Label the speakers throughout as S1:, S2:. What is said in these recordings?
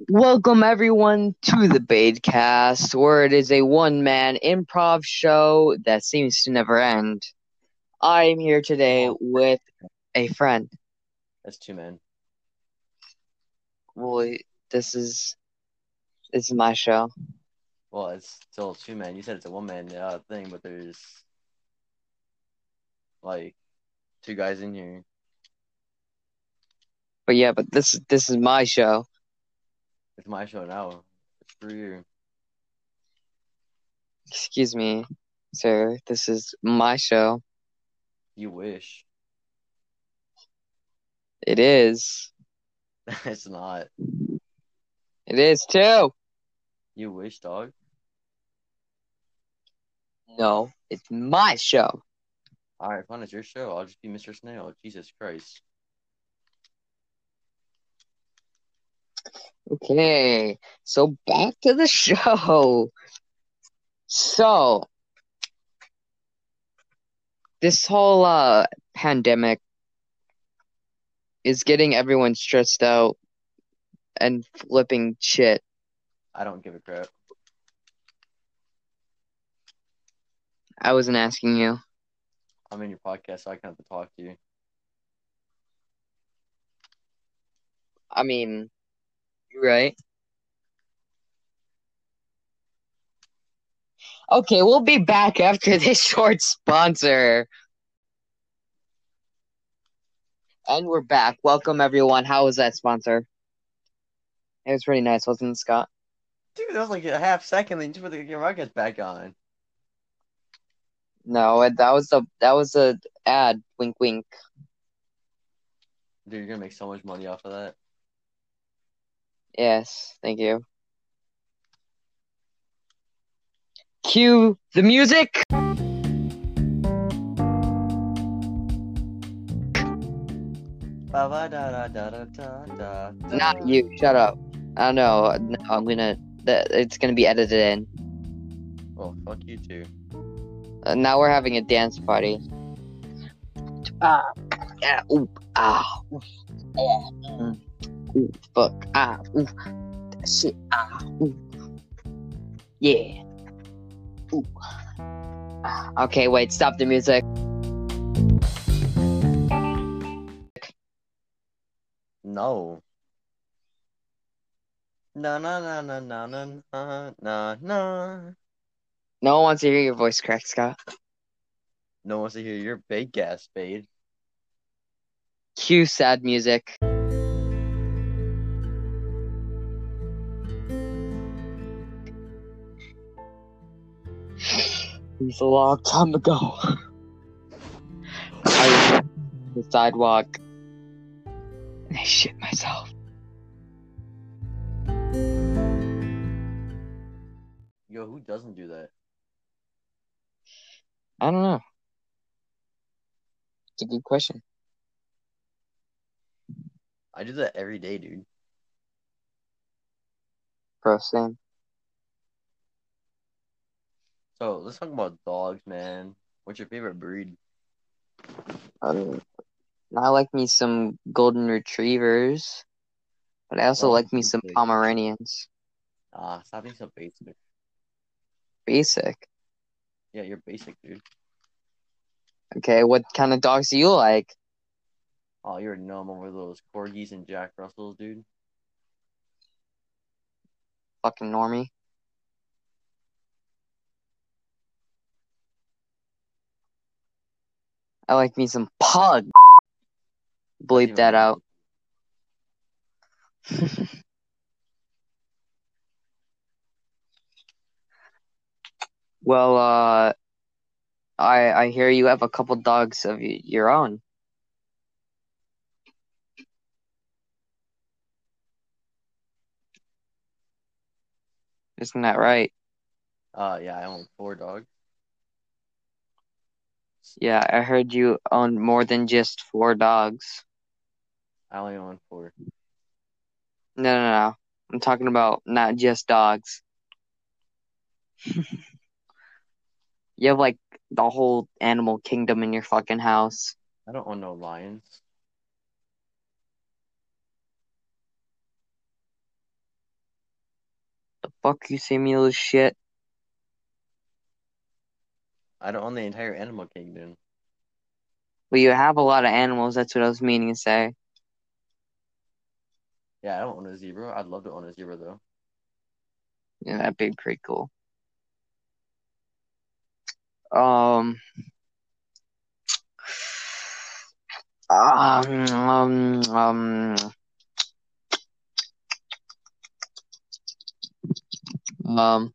S1: Welcome everyone to the Badecast, where it is a one-man improv show that seems to never end. I am here today
S2: Oh,
S1: with a friend.
S2: that's two men.
S1: Well, this is my show.
S2: Well, it's still two men. You said it's a one man thing, but there's like two guys in here.
S1: But this is my show.
S2: It's my show now. It's for you.
S1: Excuse me, sir. This is my show.
S2: You wish.
S1: It is.
S2: It's not.
S1: It is too.
S2: You wish, dog.
S1: No, it's my show.
S2: All right, fine. It's your show. I'll just be Mr. Snail. Jesus Christ.
S1: Okay, so back to the show. So this whole pandemic is getting everyone stressed out and flipping shit.
S2: I don't give a crap.
S1: I wasn't asking you.
S2: I'm in your podcast, so I can have to talk to you.
S1: I mean, you're right. Okay, we'll be back after this short sponsor. And we're back. Welcome, everyone. How was that sponsor? It was pretty nice, wasn't it, Scott?
S2: Dude, that was like a half second. Then you just put the camera gets back on.
S1: No, that was a ad. Wink, wink.
S2: Dude, you're gonna make so much money off of that.
S1: Yes, thank you. Cue the music. Not you. Shut up. I don't know. No, I'm gonna. It's gonna be edited in.
S2: Well, fuck you too.
S1: Now we're having a dance party. Ah, yeah, ooh, ooh, ooh, fuck, ooh, shit, ooh, yeah, ooh. Okay, wait, stop the music.
S2: No. No, no, no, no, no, no, no, no, no.
S1: No one wants to hear your voice crack, Scott.
S2: No one wants to hear your big gas, Spade.
S1: Cue sad music. It was a long time ago. I was on the sidewalk and I shit myself.
S2: Yo, who doesn't do that?
S1: I don't know. It's a good question.
S2: I do that every day, dude.
S1: Bro, same.
S2: So let's talk about dogs, man. What's your favorite breed?
S1: Um, I like me some golden retrievers, but I also
S2: Oh,
S1: like me some
S2: basic.
S1: Pomeranians.
S2: Stop being so basic.
S1: Basic.
S2: Yeah, you're basic, dude.
S1: Okay, what kind of dogs do you like?
S2: Oh, you're numb over those corgis and Jack Russells, dude.
S1: Fucking normie. I like me some pug.
S2: That's
S1: Bleep
S2: even
S1: that
S2: more.
S1: out. Well, I hear you have a couple dogs of your own. Isn't that right?
S2: Yeah, I own 4 dogs.
S1: Yeah, I heard you own more than just 4 dogs.
S2: I only own 4.
S1: No, no, no. I'm talking about not just dogs. You have like the whole animal kingdom in your fucking house.
S2: I don't own no lions.
S1: Fuck you, say me little shit.
S2: I don't own the entire animal kingdom.
S1: Well, you have a lot of animals. That's what I was meaning to say.
S2: Yeah, I don't own a zebra. I'd love to own a zebra though.
S1: Yeah, that'd be pretty cool. Um, um, um, um, um,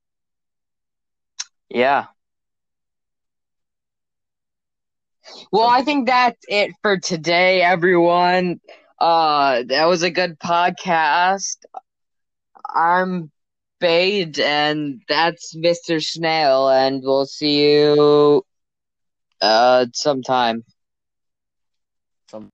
S1: yeah. Well, I think that's it for today, everyone. That was a good podcast. I'm Bade, and that's Mr. Snail, and we'll see you sometime.